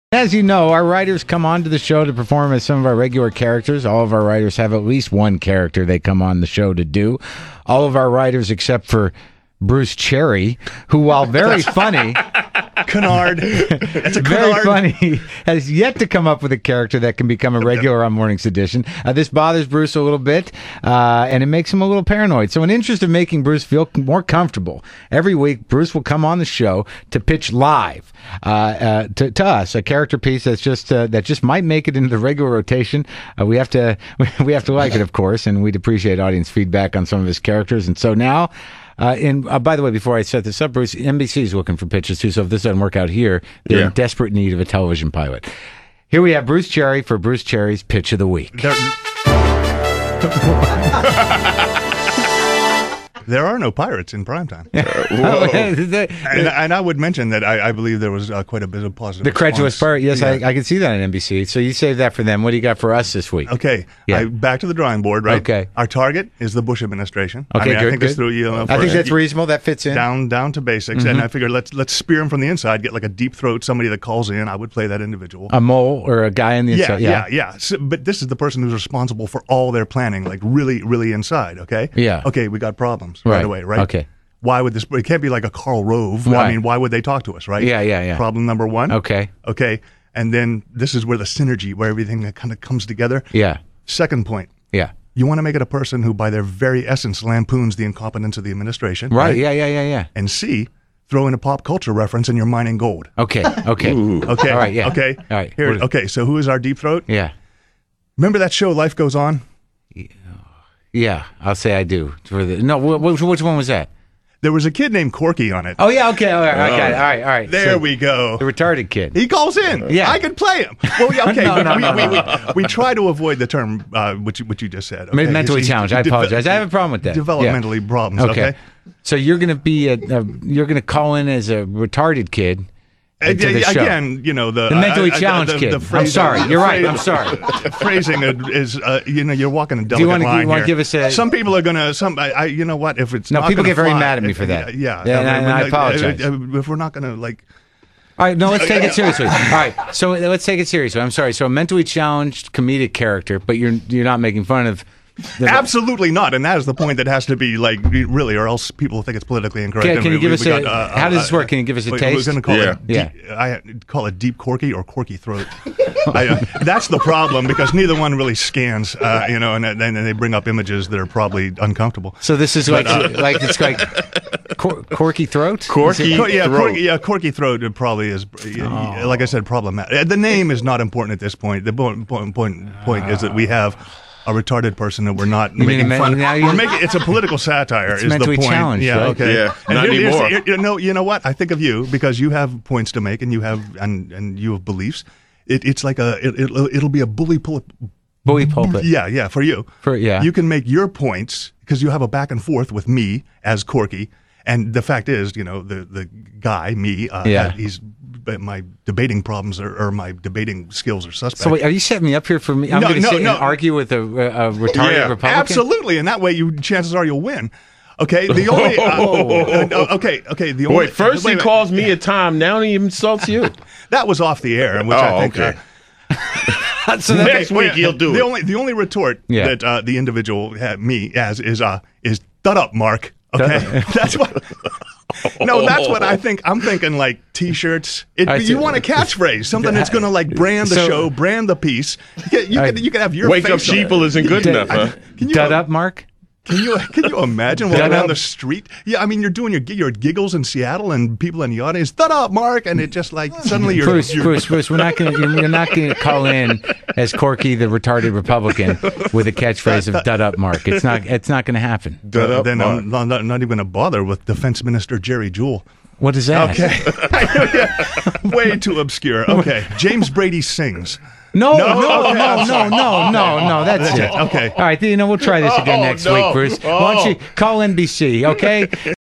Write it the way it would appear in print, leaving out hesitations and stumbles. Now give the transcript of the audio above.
As you know, our writers come on to the show to perform as some of our regular characters. All of our writers have at least one character they come on the show to do. All of our writers, except for Bruce Cherry, who, while very funny... Canard. It's a very canard. funny, has yet to come up with a character that can become a regular on Morning's Edition. This bothers Bruce a little bit, and it makes him a little paranoid. So in interest of making Bruce feel more comfortable, every week Bruce will come on the show to pitch live to us a character piece that's that just might make it into the regular rotation. We have to like it, of course, and we'd appreciate audience feedback on some of his characters. And so now... by the way, before I set this up, Bruce, NBC is looking for pitches too, so if this doesn't work out here, they're in desperate need of a television pilot. Here we have Bruce Cherry for Bruce Cherry's Pitch of the Week. There are no pirates in primetime. and I would mention that I believe there was quite a bit of positive The credulous response. pirate, yes, Yeah. I can see that on NBC. So you saved that for them. What do you got for us this week? Okay, Yeah. back to the drawing board, right? Okay. Our target is the Bush administration. Okay, I good, think good. it's through I think that's reasonable. That fits in. down to basics, and I figured let's spear them from the inside. Get like a deep throat, somebody that calls in. I would play that individual. A mole or a guy on the inside. Yeah. So, but this is the person who's responsible for all their planning, like really, really inside. Okay. Yeah. Okay, we got problems right away, right? Okay. Why would this? It can't be like a Karl Rove. Why? I mean, why would they talk to us, right? Yeah. Problem number one. Okay. Okay. And then this is where the synergy, where everything kind of comes together. Yeah. Second point. Yeah. You want to make it a person who, by their very essence, lampoons the incompetence of the administration. Right. Yeah. And C, throw in a pop culture reference and you're mining gold. Okay. Okay. All right. Yeah. Okay. All right. Here. What is- Okay. So who is our deep throat? Yeah. Remember that show, Life Goes On? Yeah. I'll say I do. Which one was that? There was a kid named Corky on it. Oh yeah. Okay. All right. Okay. All right. There So, we go. the retarded kid. He calls in. Yeah. I could play him. Well, yeah, okay. No, but we try to avoid the term which you just said. Okay? Mentally He's challenged. I apologize. I have a problem with that. Developmentally problems. Yeah. Okay. So you're going to be you're going to call in as a retarded kid. Into the show. Again, you know the mentally challenged kid. I'm sorry. You're right. I'm sorry. Phrasing is you're walking a delicate wanna- line you wanna here. give us a- Some people are gonna. You know what? If it's No, not people gonna get very fly, mad at me for that. Yeah. And I apologize. If we're not gonna like. All right, no, let's take it seriously. All right, so let's take it seriously. I'm sorry. So a mentally challenged comedic character, but you're not making fun of. Absolutely not, and that is the point that has to be like really, or else people think it's politically incorrect. Okay, And can you give us got, how does this work? Can you give us a taste? We're going to call Yeah. I call it deep corky or corky throat. That's the problem because neither one really scans, and then they bring up images that are probably uncomfortable. So this is it's like corky throat. Corky throat. Corky throat probably is, like I said, problematic. The name is not important at this point. The point is that we have a retarded person that we're not making fun of. It's a political satire. It's is mentally the point. challenged, Yeah. right? Okay. Yeah, And not anymore. You know what? I think of you because you have points to make and you have beliefs. It's like it'll be a bully pulpit. Yeah, for you. You can make your points because you have a back and forth with me as Corky. And the fact is, the guy, me, my debating problems or my debating skills are suspect. So wait, are you setting me up here for me? I'm going to sit and argue with a retarded Republican? Absolutely, and that way chances are you'll win. Okay, the only okay. The only Wait, first he calls me a Tom, now he insults you. That was off the air, which I think. Okay. So Next week he'll do it. The only retort that the individual had me as is "Dut up, Mark." Okay, that's what. No, that's what I think. I'm thinking like T-shirts. You want a catchphrase, something that's going to like brand the show, brand the piece. You can have your Wake face up, sheeple isn't good enough. Huh? Dut up, Mark. Can you imagine walking down the street? Yeah, I mean, you're doing your giggles in Seattle, and people in the audience, "Thud up, Mark!" And it just like suddenly you're Bruce, we're not going to. You're not going to call in as Corky the retarded Republican with a catchphrase of "Dut up, Mark." It's not going to happen. Dut up, then Mark. I'm not even going to bother with Defense Minister Jerry Jewell. What is that? Okay, way too obscure. Okay, James Brady sings. No. Okay, That's it. Okay. All right. We'll try this again next week, Bruce. Why don't you call NBC? Okay.